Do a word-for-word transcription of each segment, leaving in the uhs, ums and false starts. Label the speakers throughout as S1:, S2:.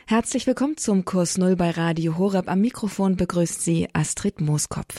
S1: Herzlich willkommen zum Kurs Null bei Radio Horeb. Am Mikrofon begrüßt Sie Astrid Mooskopf.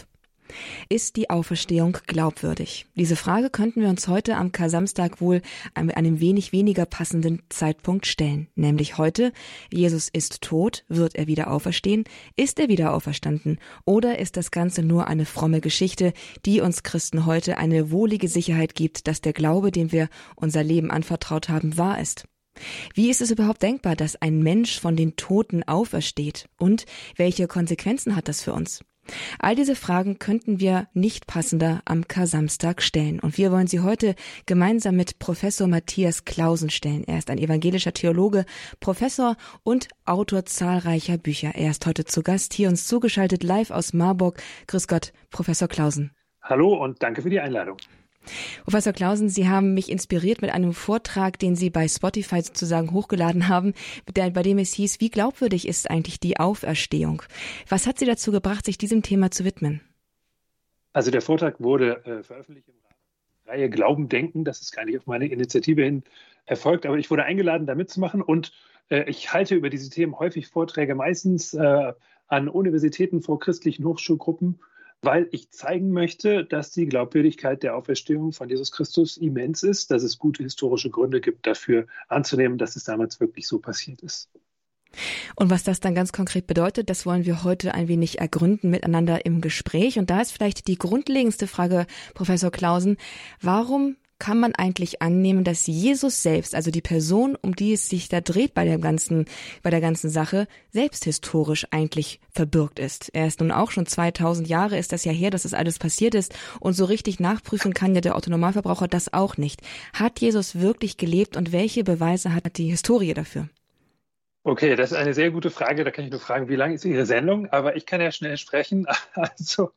S1: Ist die Auferstehung glaubwürdig? Diese Frage könnten wir uns heute am Kar-Samstag wohl an einem wenig weniger passenden Zeitpunkt stellen. Nämlich heute: Jesus ist tot, wird er wieder auferstehen? Ist er wieder auferstanden? Oder ist das Ganze nur eine fromme Geschichte, die uns Christen heute eine wohlige Sicherheit gibt, dass der Glaube, dem wir unser Leben anvertraut haben, wahr ist? Wie ist es überhaupt denkbar, dass ein Mensch von den Toten aufersteht? Und welche Konsequenzen hat das für uns? All diese Fragen könnten wir nicht passender am Kar-Samstag stellen. Und wir wollen sie heute gemeinsam mit Professor Matthias Clausen stellen. Er ist ein evangelischer Theologe, Professor und Autor zahlreicher Bücher. Er ist heute zu Gast, hier uns zugeschaltet, live aus Marburg. Grüß Gott, Professor Clausen.
S2: Hallo und danke für die Einladung.
S1: Professor Clausen, Sie haben mich inspiriert mit einem Vortrag, den Sie bei Spotify sozusagen hochgeladen haben, der, bei dem es hieß, wie glaubwürdig ist eigentlich die Auferstehung? Was hat Sie dazu gebracht, sich diesem Thema zu widmen?
S2: Also der Vortrag wurde äh, veröffentlicht im Rahmen der Reihe Glauben, Denken. Das ist gar nicht auf meine Initiative hin erfolgt, aber ich wurde eingeladen, da mitzumachen. Und äh, ich halte über diese Themen häufig Vorträge, meistens äh, an Universitäten vor christlichen Hochschulgruppen, weil ich zeigen möchte, dass die Glaubwürdigkeit der Auferstehung von Jesus Christus immens ist, dass es gute historische Gründe gibt, dafür anzunehmen, dass es damals wirklich so passiert ist.
S1: Und was das dann ganz konkret bedeutet, das wollen wir heute ein wenig ergründen miteinander im Gespräch. Und da ist vielleicht die grundlegendste Frage, Professor Clausen: Warum kann man eigentlich annehmen, dass Jesus selbst, also die Person, um die es sich da dreht bei der ganzen, bei der ganzen Sache, selbst historisch eigentlich verbürgt ist? Er ist nun auch schon zweitausend Jahre, ist das ja her, dass das alles passiert ist, und so richtig nachprüfen kann ja der Otto-Normalverbraucher das auch nicht. Hat Jesus wirklich gelebt und welche Beweise hat die Historie dafür?
S2: Okay, das ist eine sehr gute Frage. Da kann ich nur fragen, wie lang ist Ihre Sendung? Aber ich kann ja schnell sprechen. Also,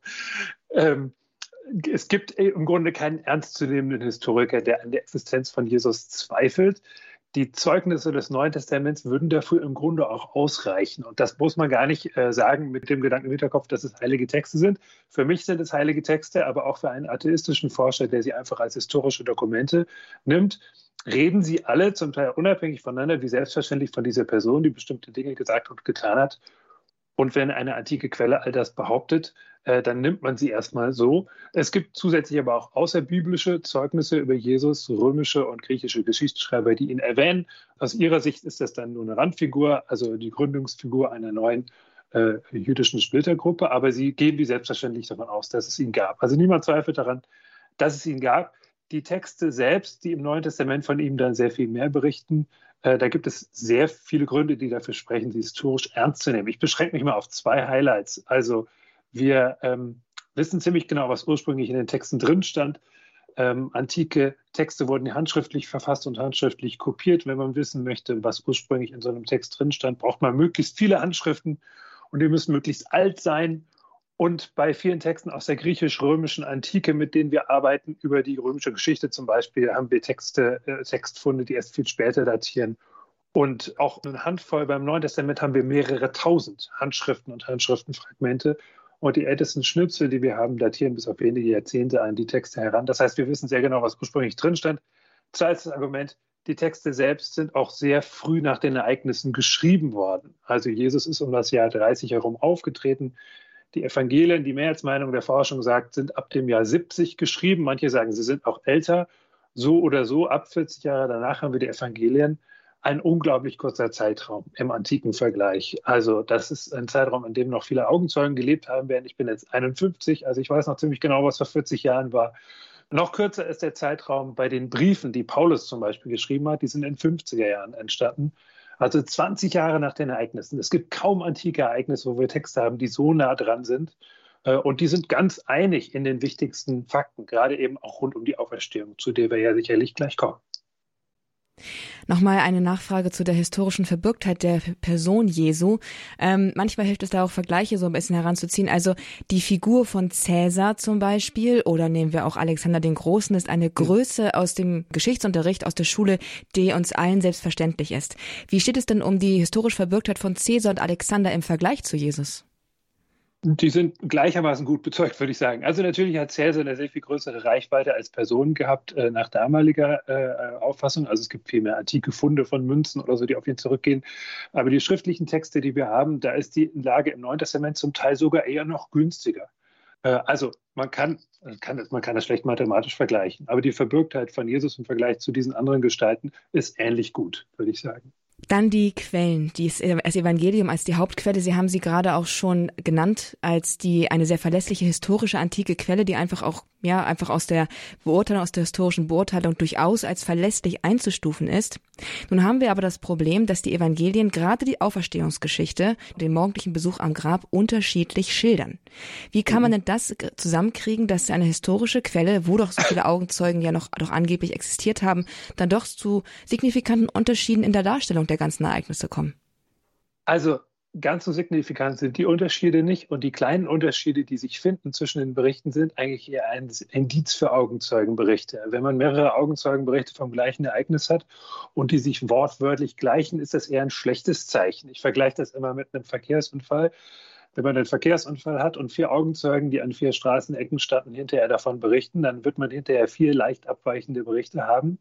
S2: ähm, es gibt im Grunde keinen ernstzunehmenden Historiker, der an der Existenz von Jesus zweifelt. Die Zeugnisse des Neuen Testaments würden dafür im Grunde auch ausreichen. Und das muss man gar nicht äh, sagen mit dem Gedanken im Hinterkopf, dass es heilige Texte sind. Für mich sind es heilige Texte, aber auch für einen atheistischen Forscher, der sie einfach als historische Dokumente nimmt, reden sie alle zum Teil unabhängig voneinander, wie selbstverständlich von dieser Person, die bestimmte Dinge gesagt und getan hat. Und wenn eine antike Quelle all das behauptet, äh, dann nimmt man sie erstmal so. Es gibt zusätzlich aber auch außerbiblische Zeugnisse über Jesus, römische und griechische Geschichtsschreiber, die ihn erwähnen. Aus ihrer Sicht ist das dann nur eine Randfigur, also die Gründungsfigur einer neuen äh, jüdischen Splittergruppe. Aber sie gehen wie selbstverständlich davon aus, dass es ihn gab. Also niemand zweifelt daran, dass es ihn gab. Die Texte selbst, die im Neuen Testament von ihm dann sehr viel mehr berichten, äh, da gibt es sehr viele Gründe, die dafür sprechen, sie historisch ernst zu nehmen. Ich beschränke mich mal auf zwei Highlights. Also wir ähm, wissen ziemlich genau, was ursprünglich in den Texten drin stand. Ähm, antike Texte wurden handschriftlich verfasst und handschriftlich kopiert. Wenn man wissen möchte, was ursprünglich in so einem Text drin stand, braucht man möglichst viele Handschriften und die müssen möglichst alt sein. Und bei vielen Texten aus der griechisch-römischen Antike, mit denen wir arbeiten, über die römische Geschichte zum Beispiel, haben wir Texte, äh, Textfunde, die erst viel später datieren. Und auch eine Handvoll beim Neuen Testament haben wir mehrere tausend Handschriften und Handschriftenfragmente. Und die ältesten Schnipsel, die wir haben, datieren bis auf wenige Jahrzehnte an die Texte heran. Das heißt, wir wissen sehr genau, was ursprünglich drin stand. Zweites Argument: Die Texte selbst sind auch sehr früh nach den Ereignissen geschrieben worden. Also Jesus ist um das Jahr dreißig herum aufgetreten. Die Evangelien, die Mehrheitsmeinung der Forschung sagt, sind ab dem Jahr siebzig geschrieben. Manche sagen, sie sind auch älter. So oder so, ab vierzig Jahre danach haben wir die Evangelien. Ein unglaublich kurzer Zeitraum im antiken Vergleich. Also das ist ein Zeitraum, in dem noch viele Augenzeugen gelebt haben werden. Ich bin jetzt einundfünfzig, also ich weiß noch ziemlich genau, was vor vierzig Jahren war. Noch kürzer ist der Zeitraum bei den Briefen, die Paulus zum Beispiel geschrieben hat. Die sind in fünfziger Jahren entstanden. Also zwanzig Jahre nach den Ereignissen. Es gibt kaum antike Ereignisse, wo wir Texte haben, die so nah dran sind. Und die sind ganz einig in den wichtigsten Fakten, gerade eben auch rund um die Auferstehung, zu der wir ja sicherlich gleich kommen.
S1: Nochmal eine Nachfrage zu der historischen Verbürgtheit der Person Jesu. Ähm, manchmal hilft es da auch, Vergleiche so ein bisschen heranzuziehen. Also die Figur von Cäsar zum Beispiel, oder nehmen wir auch Alexander den Großen, ist eine Größe aus dem Geschichtsunterricht, aus der Schule, die uns allen selbstverständlich ist. Wie steht es denn um die historische Verbürgtheit von Cäsar und Alexander im Vergleich zu Jesus?
S2: Die sind gleichermaßen gut bezeugt, würde ich sagen. Also natürlich hat Cäsar eine sehr viel größere Reichweite als Person gehabt, äh, nach damaliger äh, Auffassung. Also es gibt viel mehr antike Funde von Münzen oder so, die auf ihn zurückgehen. Aber die schriftlichen Texte, die wir haben, da ist die Lage im Neuen Testament zum Teil sogar eher noch günstiger. Äh, also man kann, kann, man kann das schlecht mathematisch vergleichen. Aber die Verbürgtheit von Jesus im Vergleich zu diesen anderen Gestalten ist ähnlich gut, würde ich sagen.
S1: Dann die Quellen, das Evangelium als die Hauptquelle. Sie haben sie gerade auch schon genannt als die eine sehr verlässliche historische antike Quelle, die einfach auch ja einfach aus der Beurteilung, aus der historischen Beurteilung durchaus als verlässlich einzustufen ist. Nun haben wir aber das Problem, dass die Evangelien gerade die Auferstehungsgeschichte, den morgendlichen Besuch am Grab unterschiedlich schildern. Wie kann man denn das zusammenkriegen, dass eine historische Quelle, wo doch so viele Augenzeugen ja noch doch angeblich existiert haben, dann doch zu signifikanten Unterschieden in der Darstellung der ganzen Ereignisse kommen?
S2: Also ganz so signifikant sind die Unterschiede nicht, und die kleinen Unterschiede, die sich finden zwischen den Berichten, sind eigentlich eher ein Indiz für Augenzeugenberichte. Wenn man mehrere Augenzeugenberichte vom gleichen Ereignis hat und die sich wortwörtlich gleichen, ist das eher ein schlechtes Zeichen. Ich vergleiche das immer mit einem Verkehrsunfall. Wenn man einen Verkehrsunfall hat und vier Augenzeugen, die an vier Straßenecken standen, hinterher davon berichten, dann wird man hinterher vier leicht abweichende Berichte haben.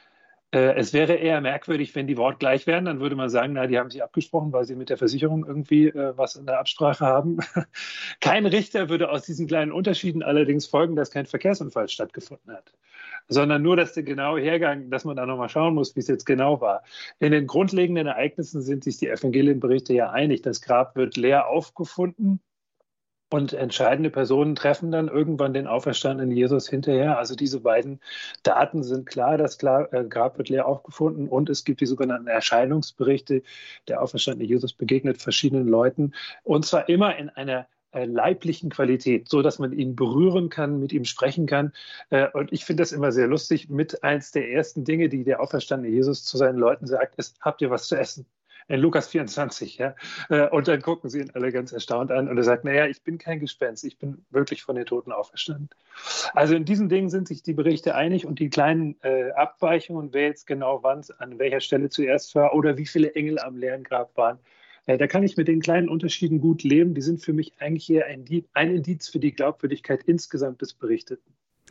S2: Es wäre eher merkwürdig, wenn die wortgleich wären. Dann würde man sagen, na, die haben sich abgesprochen, weil sie mit der Versicherung irgendwie äh, was in der Absprache haben. Kein Richter würde aus diesen kleinen Unterschieden allerdings folgen, dass kein Verkehrsunfall stattgefunden hat, sondern nur, dass der genaue Hergang, dass man da nochmal schauen muss, wie es jetzt genau war. In den grundlegenden Ereignissen sind sich die Evangelienberichte ja einig. Das Grab wird leer aufgefunden. Und entscheidende Personen treffen dann irgendwann den auferstandenen Jesus hinterher. Also diese beiden Daten sind klar. Das Grab wird leer aufgefunden und es gibt die sogenannten Erscheinungsberichte. Der auferstandene Jesus begegnet verschiedenen Leuten, und zwar immer in einer leiblichen Qualität, so dass man ihn berühren kann, mit ihm sprechen kann. Und ich finde das immer sehr lustig. Mit eins der ersten Dinge, die der auferstandene Jesus zu seinen Leuten sagt, ist: Habt ihr was zu essen? In Lukas vierundzwanzig, ja. Und dann gucken sie ihn alle ganz erstaunt an und er sagt, naja, ich bin kein Gespenst, ich bin wirklich von den Toten auferstanden. Also in diesen Dingen sind sich die Berichte einig, und die kleinen äh, Abweichungen, wer jetzt genau wann, an welcher Stelle zuerst war oder wie viele Engel am leeren Grab waren, äh, da kann ich mit den kleinen Unterschieden gut leben. Die sind für mich eigentlich eher ein, ein Indiz für die Glaubwürdigkeit insgesamt des Berichteten.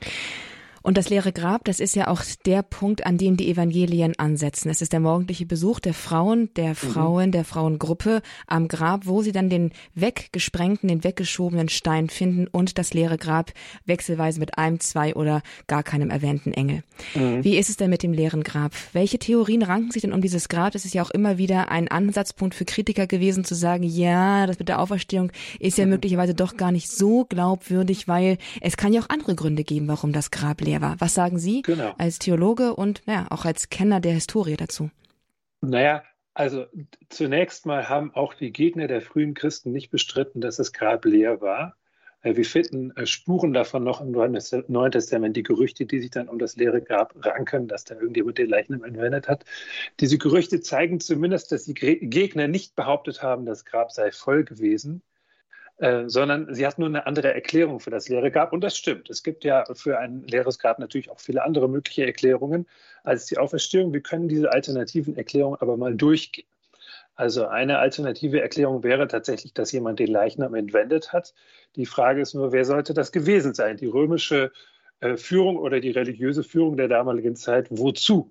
S1: Und das leere Grab, das ist ja auch der Punkt, an dem die Evangelien ansetzen. Es ist der morgendliche Besuch der Frauen, der Frauen, mhm. der Frauengruppe am Grab, wo sie dann den weggesprengten, den weggeschobenen Stein finden und das leere Grab wechselweise mit einem, zwei oder gar keinem erwähnten Engel. Mhm. Wie ist es denn mit dem leeren Grab? Welche Theorien ranken sich denn um dieses Grab? Das ist ja auch immer wieder ein Ansatzpunkt für Kritiker gewesen, zu sagen, ja, das mit der Auferstehung ist ja mhm. möglicherweise doch gar nicht so glaubwürdig, weil es kann ja auch andere Gründe geben, warum das Grab leer war. Was sagen Sie genau. als Theologe und ja, auch als Kenner der Historie dazu?
S2: Naja, also zunächst mal haben auch die Gegner der frühen Christen nicht bestritten, dass das Grab leer war. Wir finden Spuren davon noch im Neuen Testament, die Gerüchte, die sich dann um das leere Grab ranken, dass da irgendjemand den Leichnam entwendet hat. Diese Gerüchte zeigen zumindest, dass die Gegner nicht behauptet haben, das Grab sei voll gewesen, Äh, sondern sie hat nur eine andere Erklärung für das leere Grab. Und das stimmt. Es gibt ja für ein leeres Grab natürlich auch viele andere mögliche Erklärungen als die Auferstehung. Wir können diese alternativen Erklärungen aber mal durchgehen. Also eine alternative Erklärung wäre tatsächlich, dass jemand den Leichnam entwendet hat. Die Frage ist nur, wer sollte das gewesen sein? Die römische äh, Führung oder die religiöse Führung der damaligen Zeit? Wozu?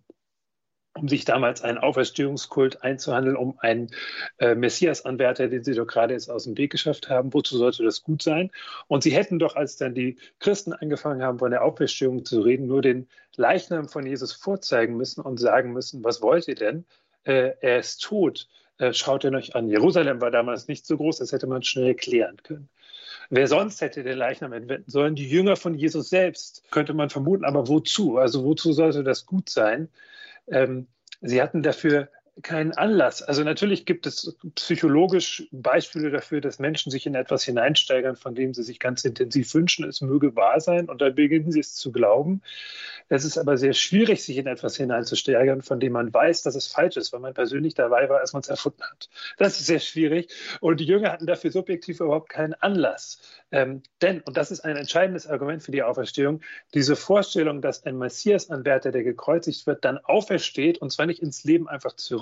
S2: Um sich damals einen Auferstehungskult einzuhandeln, um einen äh, Messias-Anwärter, den sie doch gerade jetzt aus dem Weg geschafft haben. Wozu sollte das gut sein? Und sie hätten doch, als dann die Christen angefangen haben, von der Auferstehung zu reden, nur den Leichnam von Jesus vorzeigen müssen und sagen müssen, was wollt ihr denn? Äh, er ist tot. Äh, schaut ihn euch an. Jerusalem war damals nicht so groß, das hätte man schnell klären können. Wer sonst hätte den Leichnam entwenden sollen? Die Jünger von Jesus selbst, könnte man vermuten. Aber wozu? Also wozu sollte das gut sein? Ähm, sie hatten dafür keinen Anlass. Also natürlich gibt es psychologisch Beispiele dafür, dass Menschen sich in etwas hineinsteigern, von dem sie sich ganz intensiv wünschen, es möge wahr sein, und dann beginnen sie es zu glauben. Es ist aber sehr schwierig, sich in etwas hineinzusteigern, von dem man weiß, dass es falsch ist, weil man persönlich dabei war, als man es erfunden hat. Das ist sehr schwierig, und die Jünger hatten dafür subjektiv überhaupt keinen Anlass. Ähm, denn, und das ist ein entscheidendes Argument für die Auferstehung, diese Vorstellung, dass ein Messias-Anwärter, der gekreuzigt wird, dann aufersteht, und zwar nicht ins Leben einfach zurück,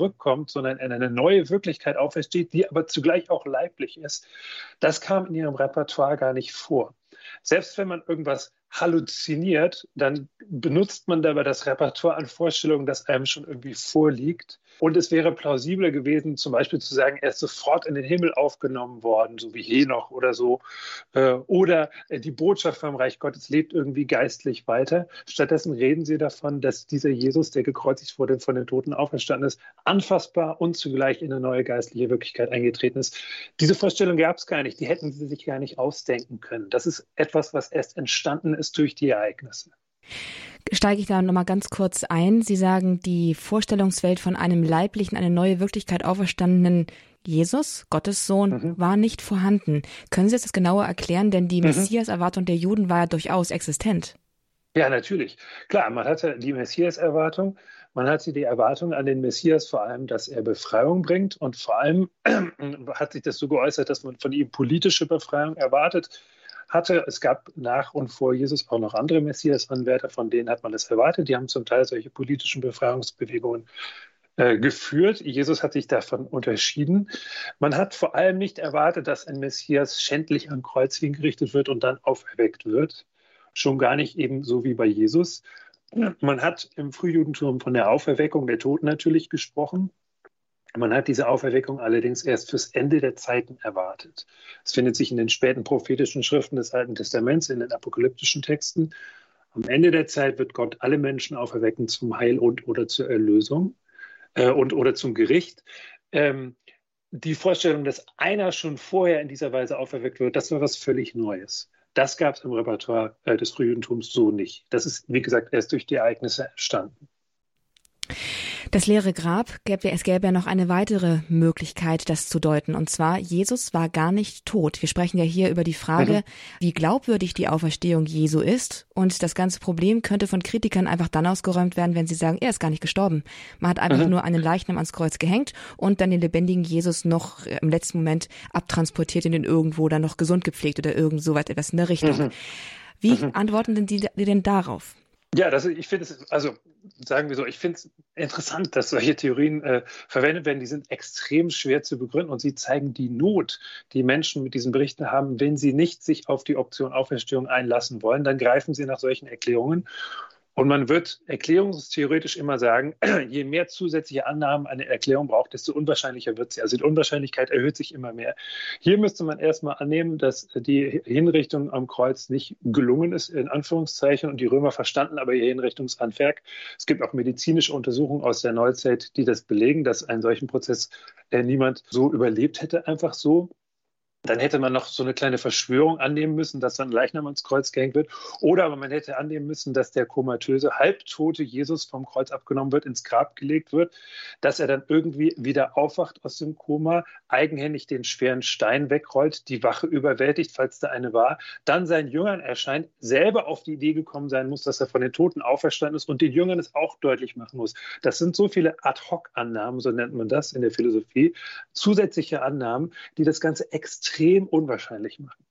S2: zurückkommt, sondern in eine neue Wirklichkeit aufersteht, die aber zugleich auch leiblich ist, das kam in ihrem Repertoire gar nicht vor. Selbst wenn man irgendwas halluziniert, dann benutzt man dabei das Repertoire an Vorstellungen, das einem schon irgendwie vorliegt. Und es wäre plausibler gewesen, zum Beispiel zu sagen, er ist sofort in den Himmel aufgenommen worden, so wie Henoch oder so. Oder die Botschaft vom Reich Gottes lebt irgendwie geistlich weiter. Stattdessen reden sie davon, dass dieser Jesus, der gekreuzigt wurde, von den Toten auferstanden ist, anfassbar und zugleich in eine neue geistliche Wirklichkeit eingetreten ist. Diese Vorstellung gab es gar nicht. Die hätten sie sich gar nicht ausdenken können. Das ist etwas, was erst entstanden ist durch die Ereignisse.
S1: Steige ich da nochmal ganz kurz ein. Sie sagen, die Vorstellungswelt von einem leiblichen, eine neue Wirklichkeit auferstandenen Jesus, Gottes Sohn, mhm. war nicht vorhanden. Können Sie das genauer erklären? Denn die mhm. Messias-Erwartung der Juden war ja durchaus existent.
S2: Ja, natürlich. Klar, man hatte die Messias-Erwartung. Man hatte die Erwartung an den Messias vor allem, dass er Befreiung bringt. Und vor allem hat sich das so geäußert, dass man von ihm politische Befreiung erwartet hatte. Es gab nach und vor Jesus auch noch andere Messias-Anwärter, von denen hat man das erwartet. Die haben zum Teil solche politischen Befreiungsbewegungen äh, geführt. Jesus hat sich davon unterschieden. Man hat vor allem nicht erwartet, dass ein Messias schändlich am Kreuz hingerichtet wird und dann auferweckt wird. Schon gar nicht eben so wie bei Jesus. Man hat im Frühjudentum von der Auferweckung der Toten natürlich gesprochen. Man hat diese Auferweckung allerdings erst fürs Ende der Zeiten erwartet. Es findet sich in den späten prophetischen Schriften des Alten Testaments, in den apokalyptischen Texten. Am Ende der Zeit wird Gott alle Menschen auferwecken zum Heil und oder zur Erlösung äh, und oder zum Gericht. Ähm, die Vorstellung, dass einer schon vorher in dieser Weise auferweckt wird, das war was völlig Neues. Das gab es im Repertoire äh, des Frühjudentums so nicht. Das ist, wie gesagt, erst durch die Ereignisse entstanden.
S1: Das leere Grab, gäbe, es gäbe ja noch eine weitere Möglichkeit, das zu deuten. Und zwar, Jesus war gar nicht tot. Wir sprechen ja hier über die Frage, mhm. wie glaubwürdig die Auferstehung Jesu ist. Und das ganze Problem könnte von Kritikern einfach dann ausgeräumt werden, wenn sie sagen, er ist gar nicht gestorben. Man hat einfach mhm. nur einen Leichnam ans Kreuz gehängt und dann den lebendigen Jesus noch im letzten Moment abtransportiert und ihn irgendwo dann noch gesund gepflegt oder irgend so etwas in der Richtung. Mhm. Wie mhm. antworten denn die, die denn darauf?
S2: Ja, das, ich finde es, also sagen wir so, ich finde es interessant, dass solche Theorien äh, verwendet werden. Die sind extrem schwer zu begründen und sie zeigen die Not, die Menschen mit diesen Berichten haben. Wenn sie nicht sich auf die Option Auferstehung einlassen wollen, dann greifen sie nach solchen Erklärungen. Und man wird erklärungstheoretisch immer sagen, je mehr zusätzliche Annahmen eine Erklärung braucht, desto unwahrscheinlicher wird sie. Also die Unwahrscheinlichkeit erhöht sich immer mehr. Hier müsste man erstmal annehmen, dass die Hinrichtung am Kreuz nicht gelungen ist, in Anführungszeichen, und die Römer verstanden aber ihr Hinrichtungshandwerk. Es gibt auch medizinische Untersuchungen aus der Neuzeit, die das belegen, dass einen solchen Prozess äh, niemand so überlebt hätte, einfach so. Dann hätte man noch so eine kleine Verschwörung annehmen müssen, dass dann ein Leichnam ans Kreuz gehängt wird. Oder aber man hätte annehmen müssen, dass der komatöse, halbtote Jesus vom Kreuz abgenommen wird, ins Grab gelegt wird, dass er dann irgendwie wieder aufwacht aus dem Koma, eigenhändig den schweren Stein wegrollt, die Wache überwältigt, falls da eine war, dann seinen Jüngern erscheint, selber auf die Idee gekommen sein muss, dass er von den Toten auferstanden ist und den Jüngern es auch deutlich machen muss. Das sind so viele Ad-hoc-Annahmen, so nennt man das in der Philosophie, zusätzliche Annahmen, die das Ganze extrem extrem unwahrscheinlich machen.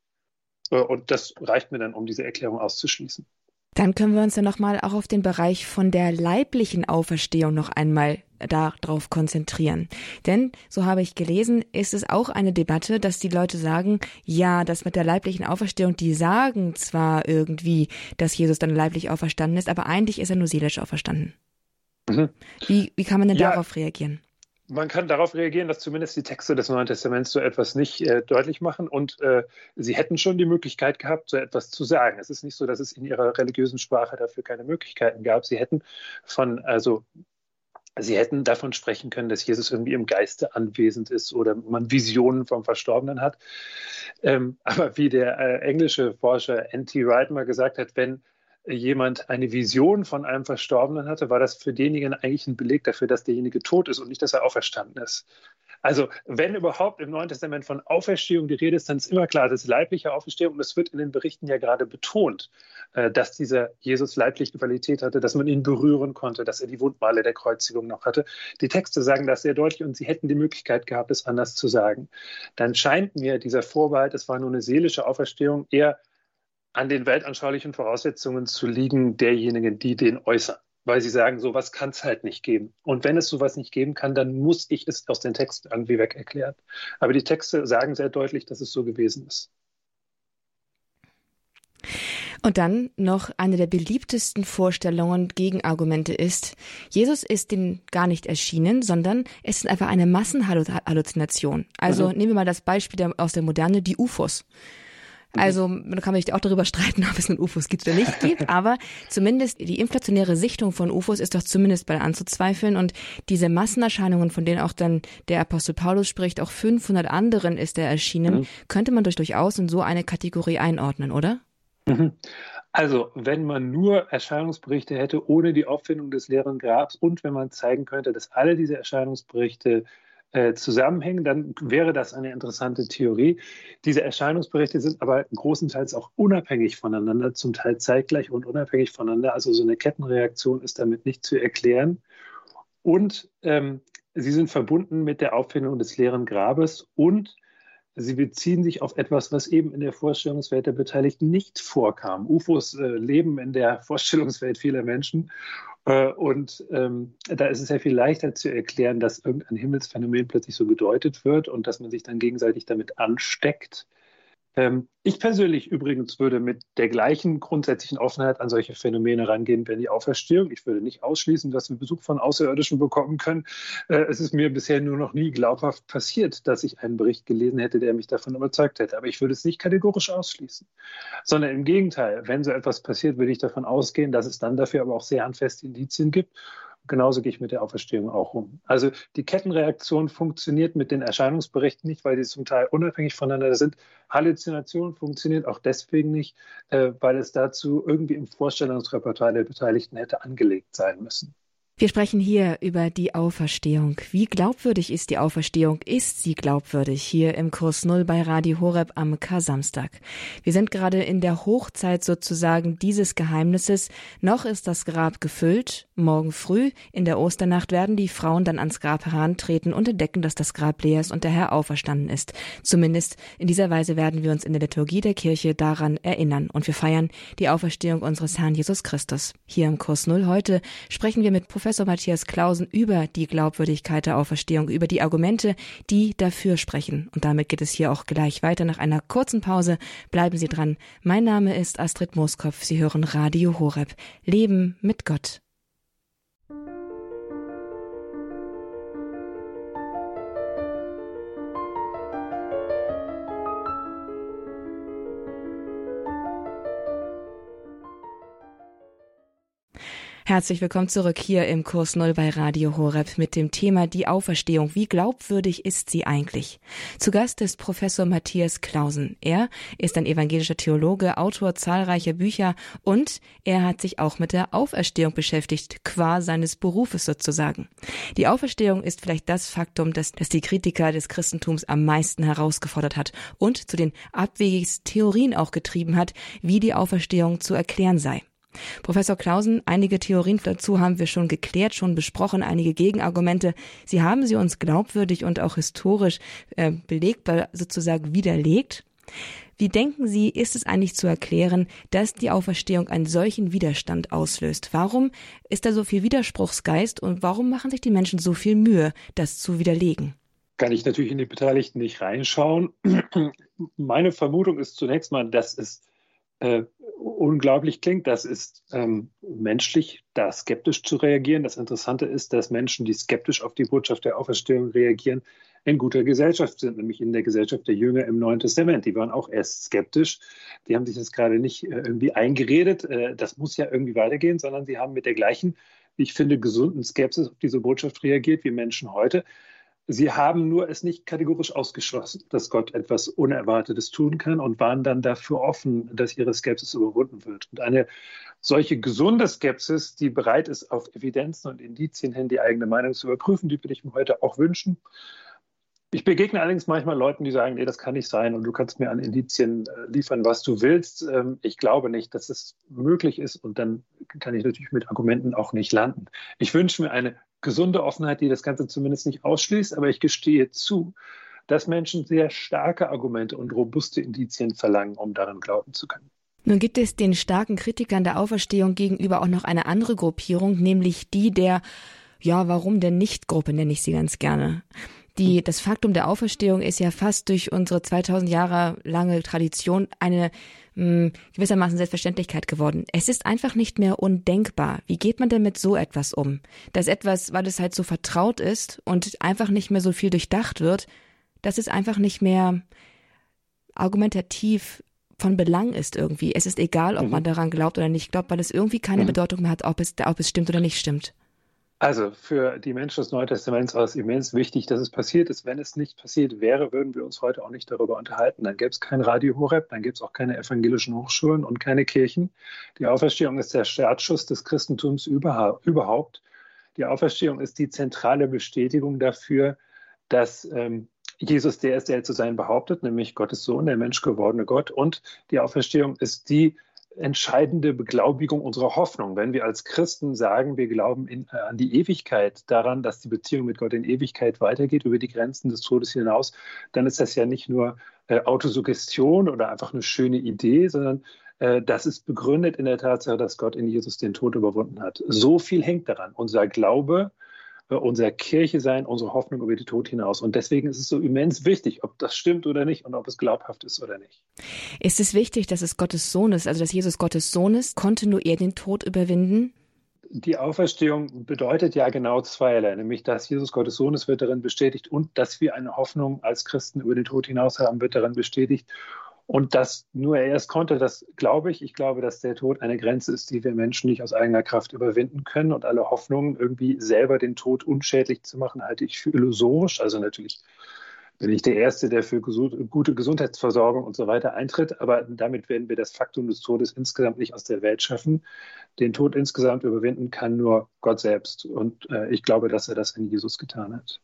S2: Und das reicht mir dann, um diese Erklärung auszuschließen.
S1: Dann können wir uns ja nochmal auch auf den Bereich von der leiblichen Auferstehung noch einmal darauf konzentrieren. Denn, so habe ich gelesen, ist es auch eine Debatte, dass die Leute sagen, ja, das mit der leiblichen Auferstehung, die sagen zwar irgendwie, dass Jesus dann leiblich auferstanden ist, aber eigentlich ist er nur seelisch auferstanden. Mhm. Wie, wie kann man denn ja. darauf reagieren?
S2: Man kann darauf reagieren, dass zumindest die Texte des Neuen Testaments so etwas nicht äh, deutlich machen und äh, sie hätten schon die Möglichkeit gehabt, so etwas zu sagen. Es ist nicht so, dass es in ihrer religiösen Sprache dafür keine Möglichkeiten gab. Sie hätten von, also Sie hätten davon sprechen können, dass Jesus irgendwie im Geiste anwesend ist oder man Visionen vom Verstorbenen hat. Ähm, aber wie der äh, englische Forscher N T Wright mal gesagt hat, wenn jemand eine Vision von einem Verstorbenen hatte, war das für denjenigen eigentlich ein Beleg dafür, dass derjenige tot ist und nicht, dass er auferstanden ist. Also wenn überhaupt im Neuen Testament von Auferstehung die Rede ist, dann ist immer klar, das ist leibliche Auferstehung und es wird in den Berichten ja gerade betont, dass dieser Jesus leibliche Qualität hatte, dass man ihn berühren konnte, dass er die Wundmale der Kreuzigung noch hatte. Die Texte sagen das sehr deutlich und sie hätten die Möglichkeit gehabt, es anders zu sagen. Dann scheint mir dieser Vorbehalt, es war nur eine seelische Auferstehung, eher an den weltanschaulichen Voraussetzungen zu liegen derjenigen, die den äußern. weil sie sagen, sowas kann es halt nicht geben. Und wenn es sowas nicht geben kann, dann muss ich es aus den Texten irgendwie weg erklären. Aber die Texte sagen sehr deutlich, dass es so gewesen ist.
S1: Und dann noch eine der beliebtesten Vorstellungen, Gegenargumente ist, Jesus ist ihnen gar nicht erschienen, sondern es ist einfach eine Massenhalluzination. Also mhm. nehmen wir mal das Beispiel aus der Moderne, die U F Os. Also man kann sich auch darüber streiten, ob es nun U F Os gibt oder nicht gibt, aber zumindest die inflationäre Sichtung von U F Os ist doch zumindest bald anzuzweifeln und diese Massenerscheinungen, von denen auch dann der Apostel Paulus spricht, auch fünfhundert anderen ist er erschienen, mhm. könnte man durchaus in so eine Kategorie einordnen, oder?
S2: Also, wenn man nur Erscheinungsberichte hätte ohne die Auffindung des leeren Grabs und wenn man zeigen könnte, dass alle diese Erscheinungsberichte äh, zusammenhängen, dann wäre das eine interessante Theorie. Diese Erscheinungsberichte sind aber großenteils auch unabhängig voneinander, zum Teil zeitgleich und unabhängig voneinander. Also so eine Kettenreaktion ist damit nicht zu erklären. Und ähm, sie sind verbunden mit der Auffindung des leeren Grabes und sie beziehen sich auf etwas, was eben in der Vorstellungswelt der Beteiligten nicht vorkam. U F Os äh, leben in der Vorstellungswelt vieler Menschen äh, und ähm, da ist es ja viel leichter zu erklären, dass irgendein Himmelsphänomen plötzlich so gedeutet wird und dass man sich dann gegenseitig damit ansteckt. Ähm, ich persönlich übrigens würde mit der gleichen grundsätzlichen Offenheit an solche Phänomene rangehen, wenn die Auferstehung. Ich würde nicht ausschließen, dass wir Besuch von Außerirdischen bekommen können. Äh, es ist mir bisher nur noch nie glaubhaft passiert, dass ich einen Bericht gelesen hätte, der mich davon überzeugt hätte. Aber ich würde es nicht kategorisch ausschließen, sondern im Gegenteil. Wenn so etwas passiert, würde ich davon ausgehen, dass es dann dafür aber auch sehr handfeste Indizien gibt. Genauso gehe ich mit der Auferstehung auch um. Also die Kettenreaktion funktioniert mit den Erscheinungsberichten nicht, weil sie zum Teil unabhängig voneinander sind. Halluzination funktioniert auch deswegen nicht, äh, weil es dazu irgendwie im Vorstellungsrepertoire der Beteiligten hätte angelegt sein müssen.
S1: Wir sprechen hier über die Auferstehung. Wie glaubwürdig ist die Auferstehung? Ist sie glaubwürdig? Hier im Kurs Null bei Radio Horeb am Kar-Samstag. Wir sind gerade in der Hochzeit sozusagen dieses Geheimnisses. Noch ist das Grab gefüllt. Morgen früh in der Osternacht werden die Frauen dann ans Grab herantreten und entdecken, dass das Grab leer ist und der Herr auferstanden ist. Zumindest in dieser Weise werden wir uns in der Liturgie der Kirche daran erinnern. Und wir feiern die Auferstehung unseres Herrn Jesus Christus. Hier im Kurs Null heute sprechen wir mit Professor Matthias Clausen über die Glaubwürdigkeit der Auferstehung, über die Argumente, die dafür sprechen. Und damit geht es hier auch gleich weiter. Nach einer kurzen Pause bleiben Sie dran. Mein Name ist Astrid Mooskopf. Sie hören Radio Horeb. Leben mit Gott. Herzlich willkommen zurück hier im Kurs Null bei Radio Horeb mit dem Thema die Auferstehung. Wie glaubwürdig ist sie eigentlich? Zu Gast ist Professor Matthias Clausen. Er ist ein evangelischer Theologe, Autor zahlreicher Bücher und er hat sich auch mit der Auferstehung beschäftigt, qua seines Berufes sozusagen. Die Auferstehung ist vielleicht das Faktum, das, das die Kritiker des Christentums am meisten herausgefordert hat und zu den abwegigsten Theorien auch getrieben hat, wie die Auferstehung zu erklären sei. Professor Clausen, einige Theorien dazu haben wir schon geklärt, schon besprochen, einige Gegenargumente. Sie haben sie uns glaubwürdig und auch historisch äh, belegbar sozusagen widerlegt. Wie denken Sie, ist es eigentlich zu erklären, dass die Auferstehung einen solchen Widerstand auslöst? Warum ist da so viel Widerspruchsgeist und warum machen sich die Menschen so viel Mühe, das zu widerlegen?
S2: Kann ich natürlich in die Beteiligten nicht reinschauen. Meine Vermutung ist zunächst mal, dass es äh, unglaublich klingt. Das ist ähm, menschlich, da skeptisch zu reagieren. Das Interessante ist, dass Menschen, die skeptisch auf die Botschaft der Auferstehung reagieren, in guter Gesellschaft sind, nämlich in der Gesellschaft der Jünger im Neuen Testament. Die waren auch erst skeptisch. Die haben sich das gerade nicht äh, irgendwie eingeredet. Äh, das muss ja irgendwie weitergehen, sondern sie haben mit der gleichen, wie ich finde, gesunden Skepsis auf diese Botschaft reagiert wie Menschen heute. Sie haben nur es nicht kategorisch ausgeschlossen, dass Gott etwas Unerwartetes tun kann und waren dann dafür offen, dass ihre Skepsis überwunden wird. Und eine solche gesunde Skepsis, die bereit ist, auf Evidenzen und Indizien hin die eigene Meinung zu überprüfen, die würde ich mir heute auch wünschen. Ich begegne allerdings manchmal Leuten, die sagen, nee, das kann nicht sein und du kannst mir an Indizien liefern, was du willst. Ich glaube nicht, dass es möglich ist und dann kann ich natürlich mit Argumenten auch nicht landen. Ich wünsche mir eine gesunde Offenheit, die das Ganze zumindest nicht ausschließt, aber ich gestehe zu, dass Menschen sehr starke Argumente und robuste Indizien verlangen, um daran glauben zu können.
S1: Nun gibt es den starken Kritikern der Auferstehung gegenüber auch noch eine andere Gruppierung, nämlich die der, ja, warum denn nicht Gruppe, nenne ich sie ganz gerne. Die, das Faktum der Auferstehung ist ja fast durch unsere zweitausend Jahre lange Tradition eine mh, gewissermaßen Selbstverständlichkeit geworden. Es ist einfach nicht mehr undenkbar. Wie geht man denn mit so etwas um? Dass etwas, weil es halt so vertraut ist und einfach nicht mehr so viel durchdacht wird, dass es einfach nicht mehr argumentativ von Belang ist irgendwie. Es ist egal, ob mhm. man daran glaubt oder nicht glaubt, weil es irgendwie keine mhm. Bedeutung mehr hat, ob es, ob es stimmt oder nicht stimmt.
S2: Also für die Menschen des Neuen Testaments war es immens wichtig, dass es passiert ist. Wenn es nicht passiert wäre, würden wir uns heute auch nicht darüber unterhalten. Dann gäbe es kein Radio Horeb, dann gäbe es auch keine evangelischen Hochschulen und keine Kirchen. Die Auferstehung ist der Startschuss des Christentums überhaupt. Die Auferstehung ist die zentrale Bestätigung dafür, dass ähm, Jesus der ist, der zu sein behauptet, nämlich Gottes Sohn, der menschgewordene Gott. Und die Auferstehung ist die entscheidende Beglaubigung unserer Hoffnung. Wenn wir als Christen sagen, wir glauben in, äh, an die Ewigkeit, daran, dass die Beziehung mit Gott in Ewigkeit weitergeht, über die Grenzen des Todes hinaus, dann ist das ja nicht nur äh, Autosuggestion oder einfach eine schöne Idee, sondern äh, das ist begründet in der Tatsache, dass Gott in Jesus den Tod überwunden hat. So viel hängt daran. Unser Glaube, unser Kirche sein, unsere Hoffnung über den Tod hinaus. Und deswegen ist es so immens wichtig, ob das stimmt oder nicht und ob es glaubhaft ist oder nicht.
S1: Ist es wichtig, dass es Gottes Sohn ist, also dass Jesus Gottes Sohn ist? Konnte nur er den Tod überwinden?
S2: Die Auferstehung bedeutet ja genau zweierlei, nämlich dass Jesus Gottes Sohn ist, wird darin bestätigt und dass wir eine Hoffnung als Christen über den Tod hinaus haben, wird darin bestätigt. Und dass nur er es konnte, das glaube ich. Ich glaube, dass der Tod eine Grenze ist, die wir Menschen nicht aus eigener Kraft überwinden können. Und alle Hoffnungen, irgendwie selber den Tod unschädlich zu machen, halte ich für illusorisch. Also natürlich bin ich der Erste, der für gute Gesundheitsversorgung und so weiter eintritt. Aber damit werden wir das Faktum des Todes insgesamt nicht aus der Welt schaffen. Den Tod insgesamt überwinden kann nur Gott selbst. Und äh, ich glaube, dass er das in Jesus getan hat.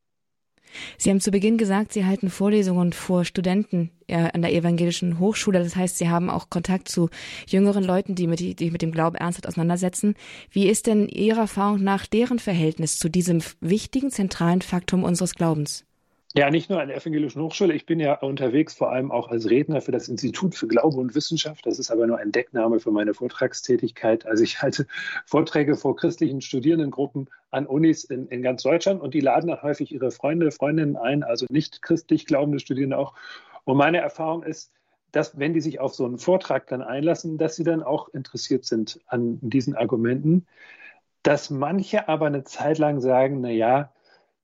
S1: Sie haben zu Beginn gesagt, Sie halten Vorlesungen vor Studenten an der evangelischen Hochschule. Das heißt, Sie haben auch Kontakt zu jüngeren Leuten, die mit, die mit dem Glauben ernsthaft auseinandersetzen. Wie ist denn Ihrer Erfahrung nach deren Verhältnis zu diesem wichtigen, zentralen Faktum unseres Glaubens?
S2: Ja, nicht nur an der evangelischen Hochschule. Ich bin ja unterwegs vor allem auch als Redner für das Institut für Glaube und Wissenschaft. Das ist aber nur ein Deckname für meine Vortragstätigkeit. Also ich halte Vorträge vor christlichen Studierendengruppen an Unis in, in ganz Deutschland und die laden dann häufig ihre Freunde, Freundinnen ein, also nicht christlich glaubende Studierende auch. Und meine Erfahrung ist, dass wenn die sich auf so einen Vortrag dann einlassen, dass sie dann auch interessiert sind an diesen Argumenten, dass manche aber eine Zeit lang sagen, na ja,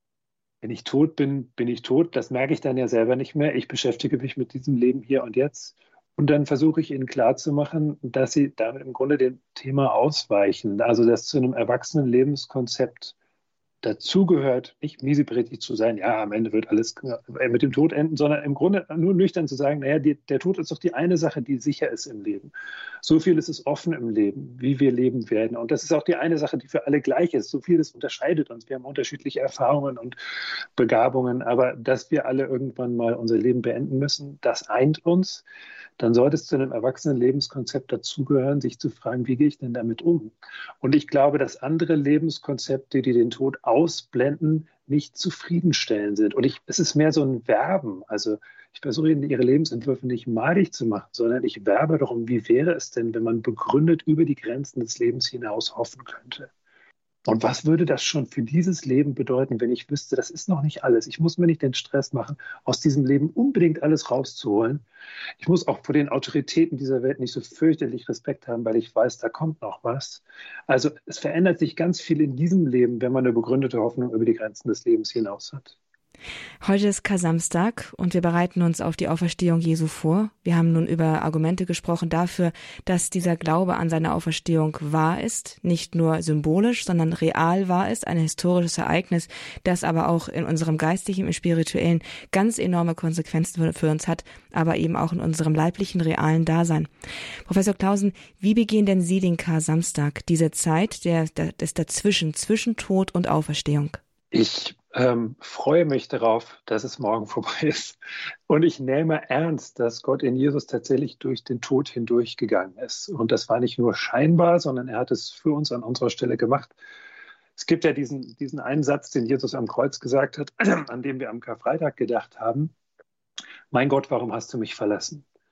S2: wenn ich tot bin, bin ich tot. Das merke ich dann ja selber nicht mehr. Ich beschäftige mich mit diesem Leben hier und jetzt. Und dann versuche ich ihnen klarzumachen, dass sie damit im Grunde dem Thema ausweichen. Also dass zu einem erwachsenen Lebenskonzept dazugehört, nicht mieseprächtig zu sein, ja, am Ende wird alles mit dem Tod enden, sondern im Grunde nur nüchtern zu sagen, naja, die, der Tod ist doch die eine Sache, die sicher ist im Leben. So vieles ist offen im Leben, wie wir leben werden. Und das ist auch die eine Sache, die für alle gleich ist. So vieles unterscheidet uns. Wir haben unterschiedliche Erfahrungen und Begabungen, aber dass wir alle irgendwann mal unser Leben beenden müssen, das eint uns. Dann sollte es zu einem erwachsenen Lebenskonzept dazugehören, sich zu fragen, wie gehe ich denn damit um? Und ich glaube, dass andere Lebenskonzepte, die den Tod ausblenden, nicht zufriedenstellend sind. Und ich, es ist mehr so ein Werben. Also ich versuche Ihnen Ihre Lebensentwürfe nicht madig zu machen, sondern ich werbe darum, wie wäre es denn, wenn man begründet über die Grenzen des Lebens hinaus hoffen könnte? Und was würde das schon für dieses Leben bedeuten, wenn ich wüsste, das ist noch nicht alles. Ich muss mir nicht den Stress machen, aus diesem Leben unbedingt alles rauszuholen. Ich muss auch vor den Autoritäten dieser Welt nicht so fürchterlich Respekt haben, weil ich weiß, da kommt noch was. Also es verändert sich ganz viel in diesem Leben, wenn man eine begründete Hoffnung über die Grenzen des Lebens hinaus hat.
S1: Heute ist Kar-Samstag und wir bereiten uns auf die Auferstehung Jesu vor. Wir haben nun über Argumente gesprochen dafür, dass dieser Glaube an seine Auferstehung wahr ist, nicht nur symbolisch, sondern real wahr ist, ein historisches Ereignis, das aber auch in unserem geistlichen, im spirituellen ganz enorme Konsequenzen für uns hat, aber eben auch in unserem leiblichen, realen Dasein. Professor Clausen, wie begehen denn Sie den Kar-Samstag, diese Zeit der, der, des Dazwischen, zwischen Tod und Auferstehung?
S2: Ich ähm, freue mich darauf, dass es morgen vorbei ist. Und ich nehme ernst, dass Gott in Jesus tatsächlich durch den Tod hindurchgegangen ist. Und das war nicht nur scheinbar, sondern er hat es für uns an unserer Stelle gemacht. Es gibt ja diesen, diesen einen Satz, den Jesus am Kreuz gesagt hat, an dem wir am Karfreitag gedacht haben. Mein Gott, warum hast du mich verlassen?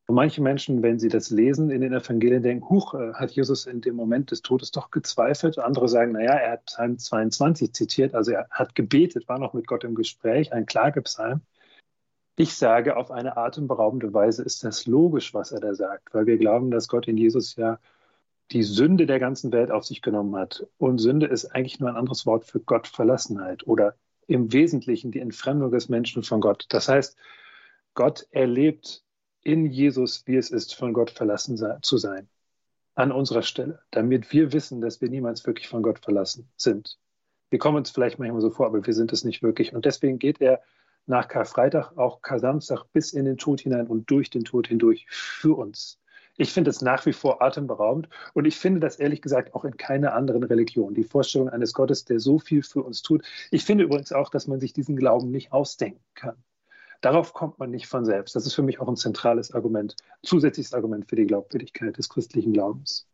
S2: Und manche Menschen, wenn sie das lesen in den Evangelien, denken, huch, hat Jesus in dem Moment des Todes doch gezweifelt. Andere sagen, naja, er hat Psalm zweiundzwanzig zitiert, also er hat gebetet, war noch mit Gott im Gespräch, ein Klagepsalm. Ich sage, auf eine atemberaubende Weise ist das logisch, was er da sagt, weil wir glauben, dass Gott in Jesus ja die Sünde der ganzen Welt auf sich genommen hat. Und Sünde ist eigentlich nur ein anderes Wort für Gottverlassenheit oder im Wesentlichen die Entfremdung des Menschen von Gott. Das heißt, Gott erlebt in Jesus, wie es ist, von Gott verlassen zu sein, an unserer Stelle, damit wir wissen, dass wir niemals wirklich von Gott verlassen sind. Wir kommen uns vielleicht manchmal so vor, aber wir sind es nicht wirklich. Und deswegen geht er nach Karfreitag, auch Kar-Samstag, bis in den Tod hinein und durch den Tod hindurch für uns. Ich finde es nach wie vor atemberaubend und ich finde das ehrlich gesagt auch in keiner anderen Religion, die Vorstellung eines Gottes, der so viel für uns tut. Ich finde übrigens auch, dass man sich diesen Glauben nicht ausdenken kann. Darauf kommt man nicht von selbst. Das ist für mich auch ein zentrales Argument, zusätzliches Argument für die Glaubwürdigkeit des christlichen Glaubens.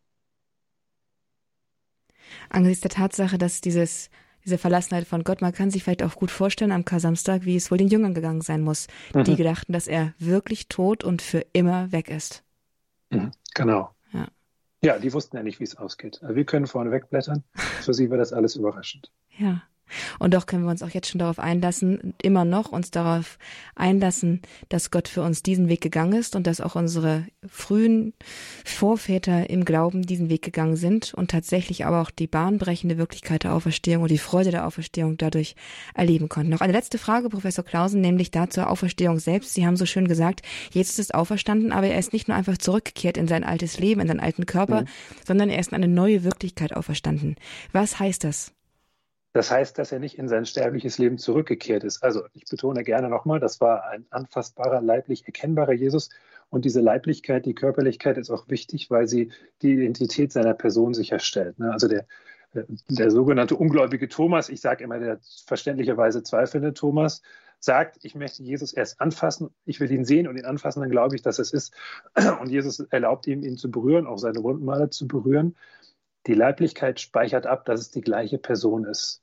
S1: Angesichts der Tatsache, dass dieses, diese Verlassenheit von Gott, man kann sich vielleicht auch gut vorstellen am Kar-Samstag, wie es wohl den Jüngern gegangen sein muss, mhm. die gedachten, dass er wirklich tot und für immer weg ist.
S2: Mhm, genau.
S1: Ja.
S2: ja, die wussten ja nicht, wie es ausgeht. Also wir können vorne wegblättern. Für sie war das alles überraschend.
S1: Ja. Und doch können wir uns auch jetzt schon darauf einlassen, immer noch uns darauf einlassen, dass Gott für uns diesen Weg gegangen ist und dass auch unsere frühen Vorväter im Glauben diesen Weg gegangen sind und tatsächlich aber auch die bahnbrechende Wirklichkeit der Auferstehung und die Freude der Auferstehung dadurch erleben konnten. Noch eine letzte Frage, Professor Clausen, nämlich da zur Auferstehung selbst. Sie haben so schön gesagt, Jesus ist auferstanden, aber er ist nicht nur einfach zurückgekehrt in sein altes Leben, in seinen alten Körper, mhm. sondern er ist in eine neue Wirklichkeit auferstanden. Was heißt das?
S2: Das heißt, dass er nicht in sein sterbliches Leben zurückgekehrt ist. Also ich betone gerne nochmal, das war ein anfassbarer, leiblich erkennbarer Jesus. Und diese Leiblichkeit, die Körperlichkeit ist auch wichtig, weil sie die Identität seiner Person sicherstellt. Also der, der sogenannte ungläubige Thomas, ich sage immer der verständlicherweise zweifelnde Thomas, sagt, ich möchte Jesus erst anfassen, ich will ihn sehen und ihn anfassen, dann glaube ich, dass es ist. Und Jesus erlaubt ihm, ihn zu berühren, auch seine Wundmale zu berühren. Die Leiblichkeit speichert ab, dass es die gleiche Person ist.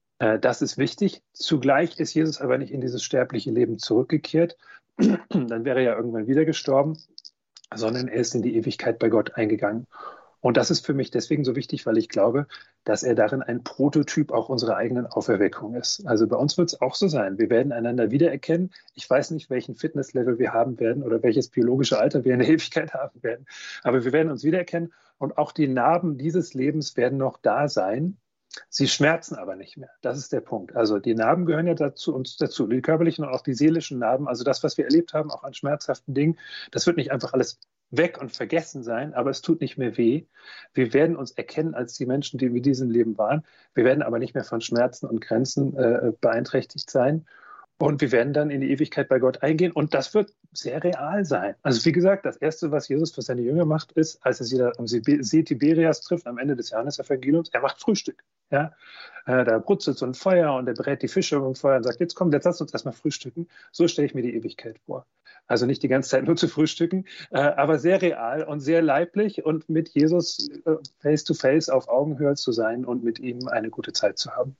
S2: Das ist wichtig. Zugleich ist Jesus aber nicht in dieses sterbliche Leben zurückgekehrt. Dann wäre er ja irgendwann wieder gestorben, sondern er ist in die Ewigkeit bei Gott eingegangen. Und das ist für mich deswegen so wichtig, weil ich glaube, dass er darin ein Prototyp auch unserer eigenen Auferweckung ist. Also bei uns wird es auch so sein. Wir werden einander wiedererkennen. Ich weiß nicht, welchen Fitnesslevel wir haben werden oder welches biologische Alter wir in der Ewigkeit haben werden. Aber wir werden uns wiedererkennen und auch die Narben dieses Lebens werden noch da sein. Sie schmerzen aber nicht mehr. Das ist der Punkt. Also die Narben gehören ja dazu, uns dazu, die körperlichen und auch die seelischen Narben. Also das, was wir erlebt haben, auch an schmerzhaften Dingen, das wird nicht einfach alles weg und vergessen sein, aber es tut nicht mehr weh. Wir werden uns erkennen als die Menschen, die in diesem Leben waren. Wir werden aber nicht mehr von Schmerzen und Grenzen äh, beeinträchtigt sein. Und wir werden dann in die Ewigkeit bei Gott eingehen. Und das wird sehr real sein. Also wie gesagt, das Erste, was Jesus für seine Jünger macht, ist, als er sie da am See Tiberias trifft, am Ende des Johannesevangeliums, er macht Frühstück. Ja? Äh, da brutzelt so ein Feuer und er berät die Fische im Feuer und sagt, jetzt komm, jetzt lass uns erstmal frühstücken. So stelle ich mir die Ewigkeit vor. Also nicht die ganze Zeit nur zu frühstücken, äh, aber sehr real und sehr leiblich und mit Jesus äh, face to face auf Augenhöhe zu sein und mit ihm eine gute Zeit zu haben.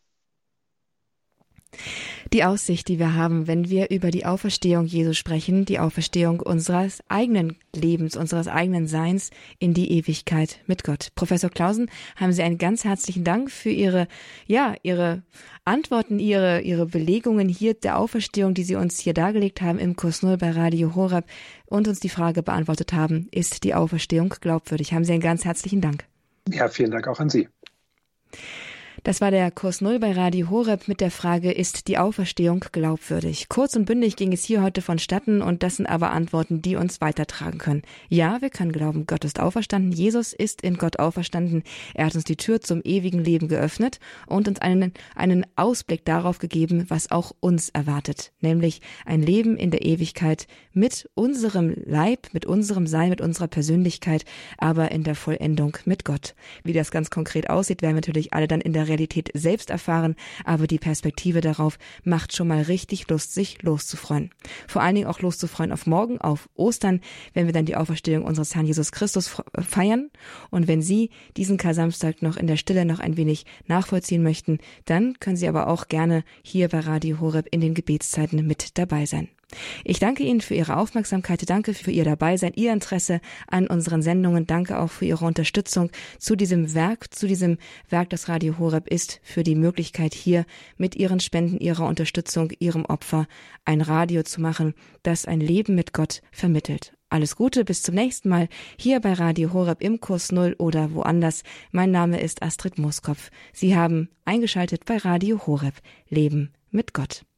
S1: Die Aussicht, die wir haben, wenn wir über die Auferstehung Jesu sprechen, die Auferstehung unseres eigenen Lebens, unseres eigenen Seins in die Ewigkeit mit Gott. Professor Clausen, haben Sie einen ganz herzlichen Dank für Ihre, ja, Ihre Antworten, Ihre, Ihre Belegungen hier der Auferstehung, die Sie uns hier dargelegt haben im Kurs Null bei Radio Horeb und uns die Frage beantwortet haben, ist die Auferstehung glaubwürdig? Haben Sie einen ganz herzlichen Dank.
S2: Ja, vielen Dank auch an Sie.
S1: Das war der Kurs Null bei Radio Horeb mit der Frage, ist die Auferstehung glaubwürdig? Kurz und bündig ging es hier heute vonstatten und das sind aber Antworten, die uns weitertragen können. Ja, wir können glauben, Gott ist auferstanden, Jesus ist in Gott auferstanden. Er hat uns die Tür zum ewigen Leben geöffnet und uns einen, einen Ausblick darauf gegeben, was auch uns erwartet. Nämlich ein Leben in der Ewigkeit mit unserem Leib, mit unserem Sein, mit unserer Persönlichkeit, aber in der Vollendung mit Gott. Wie das ganz konkret aussieht, werden wir natürlich alle dann in der Realität selbst erfahren, aber die Perspektive darauf macht schon mal richtig Lust, sich loszufreuen. Vor allen Dingen auch loszufreuen auf morgen, auf Ostern, wenn wir dann die Auferstehung unseres Herrn Jesus Christus feiern. Und wenn Sie diesen Kar-Samstag noch in der Stille noch ein wenig nachvollziehen möchten, dann können Sie aber auch gerne hier bei Radio Horeb in den Gebetszeiten mit dabei sein. Ich danke Ihnen für Ihre Aufmerksamkeit, danke für Ihr Dabeisein, Ihr Interesse an unseren Sendungen, danke auch für Ihre Unterstützung zu diesem Werk, zu diesem Werk, das Radio Horeb ist, für die Möglichkeit hier mit Ihren Spenden, Ihrer Unterstützung, Ihrem Opfer ein Radio zu machen, das ein Leben mit Gott vermittelt. Alles Gute, bis zum nächsten Mal hier bei Radio Horeb im Kurs Null oder woanders. Mein Name ist Astrid Mooskopf. Sie haben eingeschaltet bei Radio Horeb, Leben mit Gott.